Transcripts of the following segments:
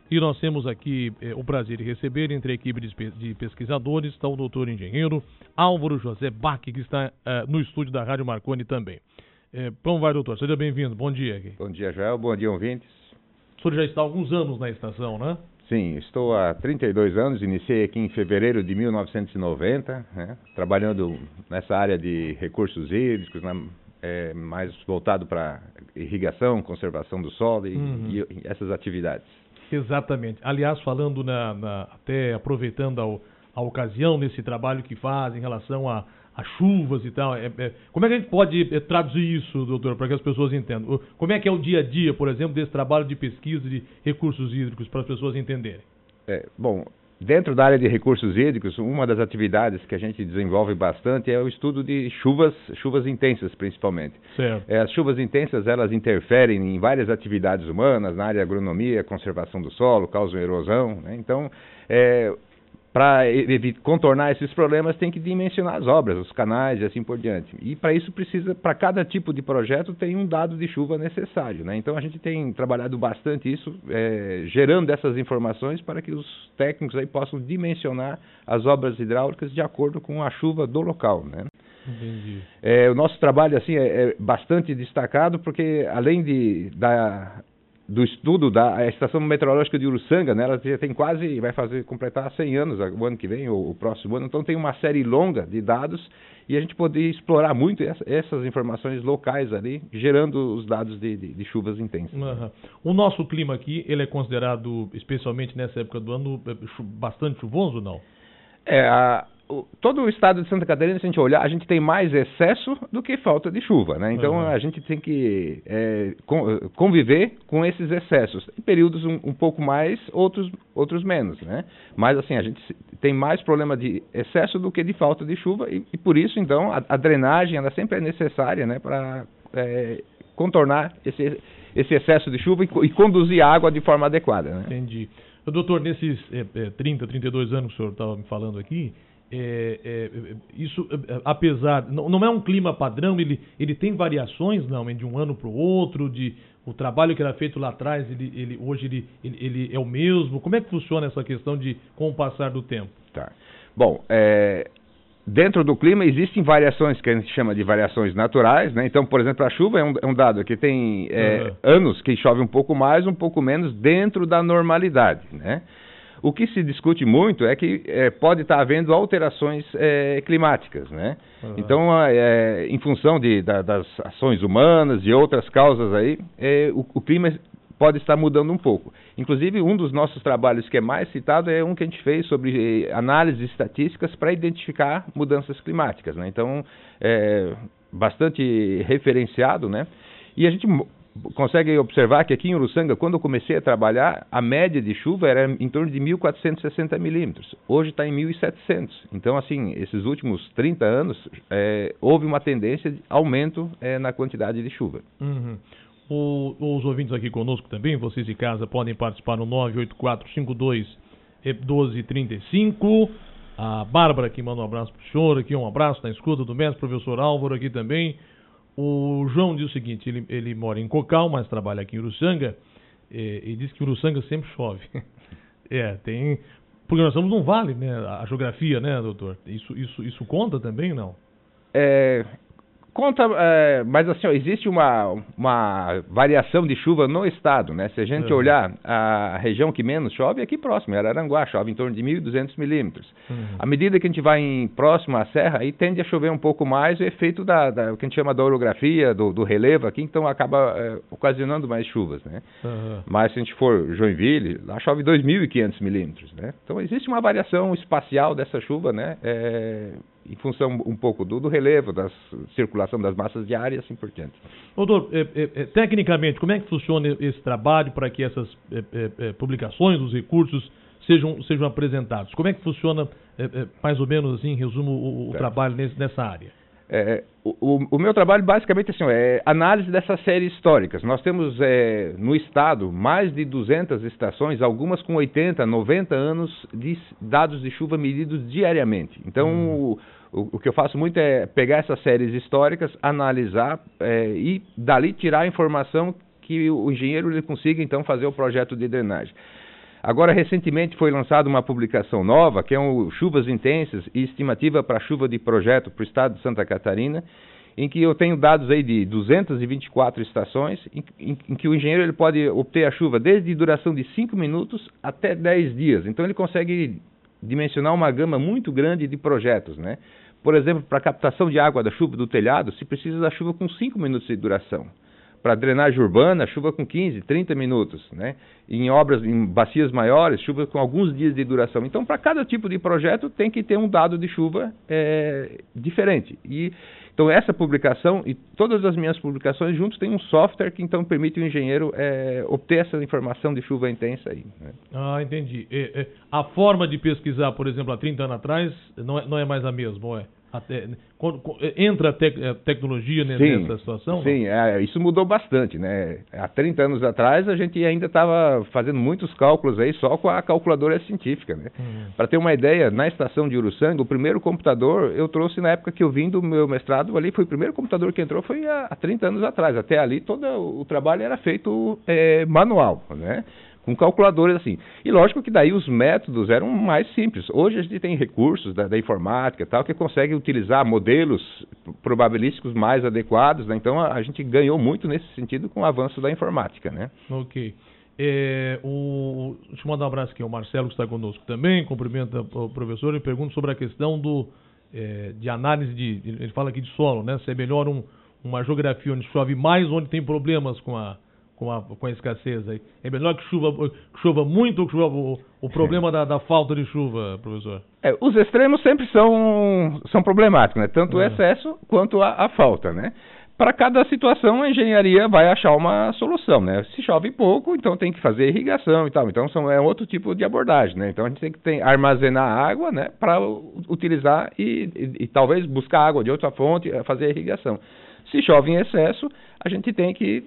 e nós temos aqui o prazer de receber, entre a equipe de pesquisadores, está o doutor engenheiro Álvaro José Bach, que está no estúdio da Rádio Marconi também. Como vai, doutor? Seja bem-vindo. Bom dia. Bom dia, Joel. Bom dia, ouvintes. O senhor já está há alguns anos na estação, né? Sim, estou há 32 anos, iniciei aqui em fevereiro de 1990, né, trabalhando nessa área de recursos hídricos, mais voltado para irrigação, conservação do solo e essas atividades. Exatamente. Aliás, falando até aproveitando a ocasião nesse trabalho que faz em relação a chuvas e tal, como é que a gente pode traduzir isso, doutor, para que as pessoas entendam? Como é que é o dia a dia, por exemplo, desse trabalho de pesquisa de recursos hídricos, para as pessoas entenderem? Bom, dentro da área de recursos hídricos, uma das atividades que a gente desenvolve bastante é o estudo de chuvas intensas, principalmente. Certo. As chuvas intensas, elas interferem em várias atividades humanas, na área de agronomia, conservação do solo, causam erosão, né? Então, para contornar esses problemas, tem que dimensionar as obras, os canais e assim por diante. E para isso precisa, para cada tipo de projeto, tem um dado de chuva necessário, né? Então a gente tem trabalhado bastante isso, gerando essas informações para que os técnicos aí possam dimensionar as obras hidráulicas de acordo com a chuva do local, né? Entendi. O nosso trabalho assim é bastante destacado porque além do estudo da Estação Meteorológica de Uruçanga, né, ela já tem vai completar 100 anos o ano que vem, ou o próximo ano, então tem uma série longa de dados e a gente poder explorar muito essas informações locais ali, gerando os dados de chuvas intensas. Uhum. O nosso clima aqui, ele é considerado, especialmente nessa época do ano, bastante chuvoso ou não? Todo o estado de Santa Catarina, se a gente olhar, a gente tem mais excesso do que falta de chuva, né? Então a gente tem que conviver com esses excessos. Em períodos um pouco mais, outros menos, né? Mas assim, a gente tem mais problema de excesso do que de falta de chuva e por isso, então, a drenagem ela sempre é necessária, né? Para contornar esse excesso de chuva e conduzir a água de forma adequada, né? Entendi. Doutor, nesses 32 anos que o senhor estava me falando aqui, isso, apesar, não é um clima padrão, ele tem variações, não, de um ano para o outro, o trabalho que era feito lá atrás, hoje ele é o mesmo. Como é que funciona essa questão com o passar do tempo? Tá. Bom, dentro do clima existem variações que a gente chama de variações naturais, né? Então, por exemplo, a chuva é um dado que tem anos que chove um pouco mais, um pouco menos dentro da normalidade, né? O que se discute muito é que pode estar havendo alterações climáticas, né? Então, em função das ações humanas e outras causas aí, o clima pode estar mudando um pouco. Inclusive, um dos nossos trabalhos que é mais citado é um que a gente fez sobre análises estatísticas para identificar mudanças climáticas, né? Então, bastante referenciado, né? E a gente consegue observar que aqui em Uruçanga, quando eu comecei a trabalhar, a média de chuva era em torno de 1.460 milímetros. Hoje está em 1.700. Então, assim, esses últimos 30 anos, houve uma tendência de aumento na quantidade de chuva. Uhum. Os ouvintes aqui conosco também, vocês de casa, podem participar no 984-52-1235. A Bárbara aqui manda um abraço para o senhor, aqui um abraço na escuta do mestre professor Álvaro aqui também. O João diz o seguinte, ele mora em Cocal, mas trabalha aqui em Uruçanga, e diz que Uruçanga sempre chove. Porque nós estamos num vale, né? A geografia, né, doutor? Isso conta também, não? Conta, mas assim, existe uma variação de chuva no estado, né? Se a gente olhar a região que menos chove é aqui próximo, é Araranguá, chove em torno de 1.200 milímetros. À medida que a gente vai próximo à serra, aí tende a chover um pouco mais, o efeito o que a gente chama da orografia, do relevo aqui, então acaba ocasionando mais chuvas, né? Mas se a gente for Joinville, lá chove 2.500 milímetros, né? Então existe uma variação espacial dessa chuva, né? Em função um pouco do relevo, da circulação das massas de ar e assim por diante. Doutor, tecnicamente, como é que funciona esse trabalho para que essas publicações, os recursos, sejam apresentados? Como é que funciona, mais ou menos assim, em resumo, o trabalho nessa área? O meu trabalho basicamente assim, é análise dessas séries históricas. Nós temos no estado mais de 200 estações, algumas com 80, 90 anos de dados de chuva medidos diariamente. Então o que eu faço muito é pegar essas séries históricas, analisar e dali tirar a informação que o engenheiro ele consiga então fazer o projeto de drenagem. Agora, recentemente foi lançada uma publicação nova, que é o Chuvas Intensas e Estimativa para Chuva de Projeto para o Estado de Santa Catarina, em que eu tenho dados aí de 224 estações, em que o engenheiro ele pode obter a chuva desde duração de 5 minutos até 10 dias. Então ele consegue dimensionar uma gama muito grande de projetos, né? Por exemplo, para captação de água da chuva do telhado, se precisa da chuva com 5 minutos de duração. Para drenagem urbana, chuva com 15, 30 minutos, né? Em obras, em bacias maiores, chuva com alguns dias de duração. Então, para cada tipo de projeto, tem que ter um dado de chuva diferente. Então, essa publicação e todas as minhas publicações juntos tem um software que, então, permite o engenheiro obter essa informação de chuva intensa aí, né? Ah, entendi. A forma de pesquisar, por exemplo, há 30 anos atrás, não é mais a mesma, ou é? Entra a tecnologia nessa situação? Sim, isso mudou bastante, né? Há 30 anos atrás a gente ainda estava fazendo muitos cálculos aí só com a calculadora científica, né? Para ter uma ideia, na estação de Uruçanga, o primeiro computador eu trouxe na época que eu vim do meu mestrado ali, foi o primeiro computador que entrou, foi há 30 anos atrás. Até ali todo o trabalho era feito manual, né? Com calculadores assim. E lógico que daí os métodos eram mais simples. Hoje a gente tem recursos da informática e tal, que consegue utilizar modelos probabilísticos mais adequados, né? Então a gente ganhou muito nesse sentido com o avanço da informática, né? Ok. Deixa eu mandar um abraço aqui ao Marcelo, que está conosco também, cumprimenta o professor e pergunta sobre a questão de análise ele fala aqui de solo, né? Se é melhor uma geografia onde chove mais, onde tem problemas com a escassez aí. É melhor que chova muito ou que chova o problema da falta de chuva, professor? Os extremos sempre são problemáticos, né? Tanto o excesso quanto a falta, né? Para cada situação, a engenharia vai achar uma solução, né? Se chove pouco, então tem que fazer irrigação e tal. Então é outro tipo de abordagem, né? Então a gente tem que armazenar água, né? Para utilizar e talvez buscar água de outra fonte, fazer a irrigação. Se chove em excesso, a gente tem que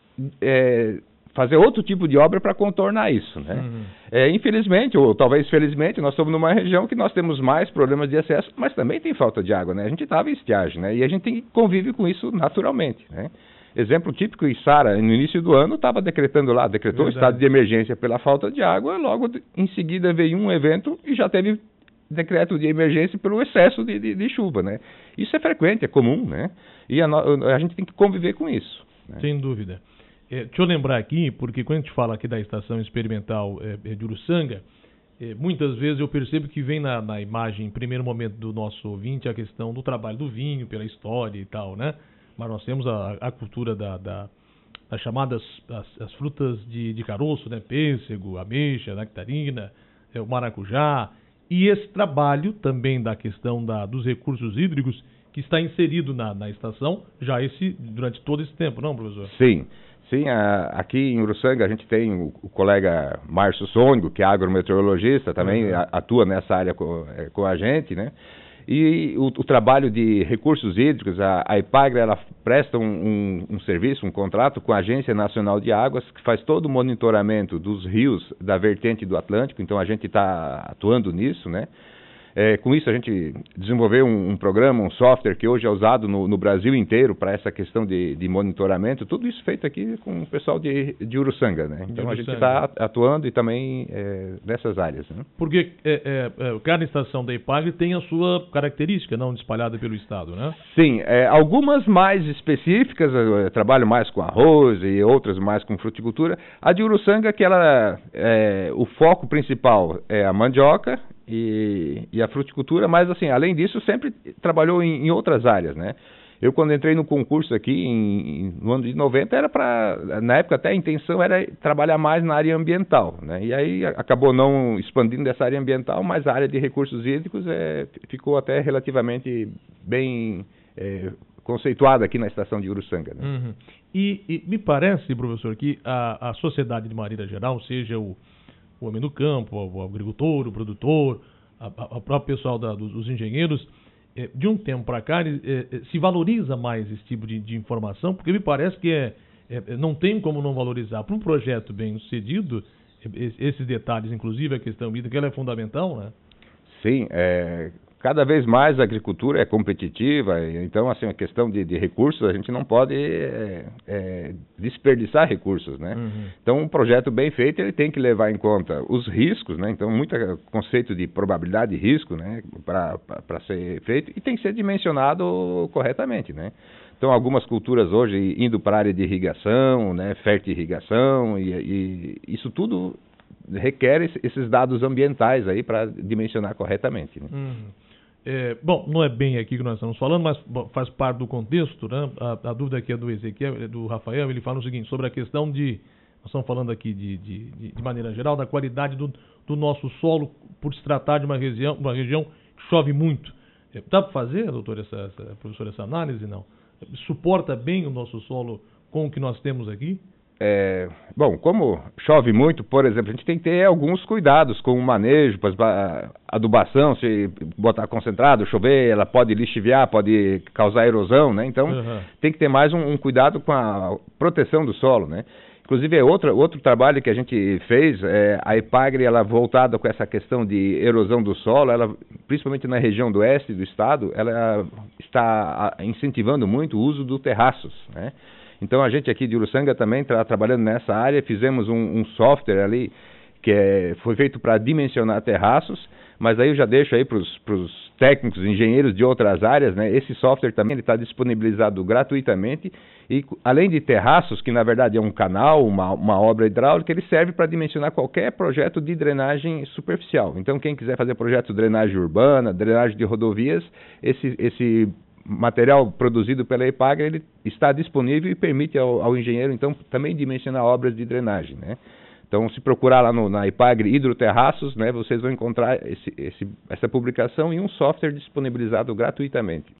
fazer outro tipo de obra para contornar isso, né? Infelizmente, ou talvez felizmente, nós estamos numa região que nós temos mais problemas de excesso, mas também tem falta de água, né? A gente estava em estiagem, né? E a gente convive com isso naturalmente, né? Exemplo típico, Içara, no início do ano, estava decretou o estado de emergência pela falta de água, logo em seguida veio um evento e já teve decreto de emergência pelo excesso de chuva, né? Isso é frequente, é comum, né? E a gente tem que conviver com isso, né? Sem dúvida. Deixa eu lembrar aqui, porque quando a gente fala aqui da estação experimental de Uruçanga, muitas vezes eu percebo que vem na imagem, em primeiro momento do nosso ouvinte, a questão do trabalho do vinho, pela história e tal, né? Mas nós temos a cultura das chamadas as frutas de caroço, né? Pêssego, ameixa, nectarina, o maracujá, e esse trabalho também da questão dos recursos hídricos que está inserido na estação já durante todo esse tempo, não, professor? Sim, aqui em Uruçanga a gente tem o colega Márcio Sônico, que é agrometeorologista, também atua nessa área com a gente, né? E o trabalho de recursos hídricos, a EPAGRE, ela presta um serviço, um contrato com a Agência Nacional de Águas, que faz todo o monitoramento dos rios da vertente do Atlântico, então a gente está atuando nisso, né? Com isso a gente desenvolveu um programa, um software que hoje é usado no Brasil inteiro para essa questão de monitoramento, tudo isso feito aqui com o pessoal de Uruçanga, né? Então a gente está atuando e também nessas áreas, né? Porque cada estação da EPAGRE tem a sua característica, não espalhada pelo estado, né? Sim, algumas mais específicas, eu trabalho mais com arroz e outras mais com fruticultura. A de Uruçanga, que o foco principal é a mandioca e a fruticultura, mas assim, além disso, sempre trabalhou em outras áreas, né? Eu, quando entrei no concurso aqui, no ano de 90, na época até a intenção era trabalhar mais na área ambiental, né? E aí acabou não expandindo dessa área ambiental, mas a área de recursos hídricos ficou até relativamente bem conceituada aqui na estação de Uruçanga, né? Uhum. E me parece, professor, que a sociedade de maneira geral, seja o homem do campo, o agricultor, o produtor, o próprio pessoal dos engenheiros, de um tempo para cá, se valoriza mais esse tipo de informação, porque me parece que não tem como não valorizar. Para um projeto bem sucedido, esses detalhes, inclusive a questão hídrica, ela é fundamental, né? Sim, cada vez mais a agricultura é competitiva, então assim, a questão de recursos, a gente não pode desperdiçar recursos, né? Então um projeto bem feito, ele tem que levar em conta os riscos, né? Então muito conceito de probabilidade de risco, né? Para ser feito, e tem que ser dimensionado corretamente, né? Então algumas culturas hoje indo para a área de irrigação, né? Fertirrigação, e isso tudo requer esses dados ambientais aí para dimensionar corretamente, né? Bom, não é bem aqui que nós estamos falando, mas faz parte do contexto, né? A dúvida aqui é do Ezequiel, do Rafael, ele fala o seguinte, sobre a questão de, nós estamos falando aqui de maneira geral, da qualidade do nosso solo, por se tratar de uma região que chove muito. Dá para fazer, doutor, professor, essa análise, não? Suporta bem o nosso solo com o que nós temos aqui? Bom, como chove muito, por exemplo, a gente tem que ter alguns cuidados com o manejo, adubação, se botar concentrado, chover, ela pode lixiviar, pode causar erosão, né? Então, tem que ter mais um cuidado com a proteção do solo, né? Inclusive, outro trabalho que a gente fez, a EPAGRE, ela voltada com essa questão de erosão do solo, ela, principalmente na região do oeste do estado, ela está incentivando muito o uso do terraços, né? Então, a gente aqui de Uruçanga também está trabalhando nessa área, fizemos um software ali que foi feito para dimensionar terraços, mas aí eu já deixo aí para os técnicos, engenheiros de outras áreas, né? Esse software também está disponibilizado gratuitamente e, além de terraços, que na verdade é um canal, uma obra hidráulica, ele serve para dimensionar qualquer projeto de drenagem superficial. Então, quem quiser fazer projeto de drenagem urbana, drenagem de rodovias, esse material produzido pela EPAGRE, ele está disponível e permite ao engenheiro, então, também dimensionar obras de drenagem, né? Então, se procurar lá na EPAGRE Hidroterraços, né, vocês vão encontrar essa publicação e um software disponibilizado gratuitamente.